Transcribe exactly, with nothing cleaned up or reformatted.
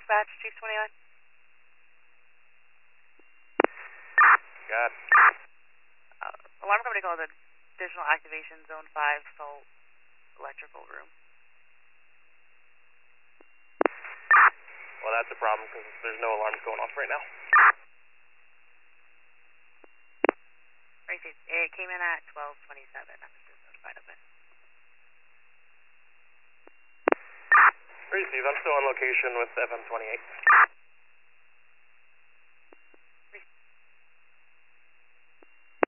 dispatch, Chief twenty-nine. Got it. Uh, alarm company called additional activation zone five, Salt electrical room. Well, that's a problem because there's no alarms going off right now. Right, it came in at twelve twenty-seven. I was just notified of it. Receive, I'm still on location with F M twenty-eight.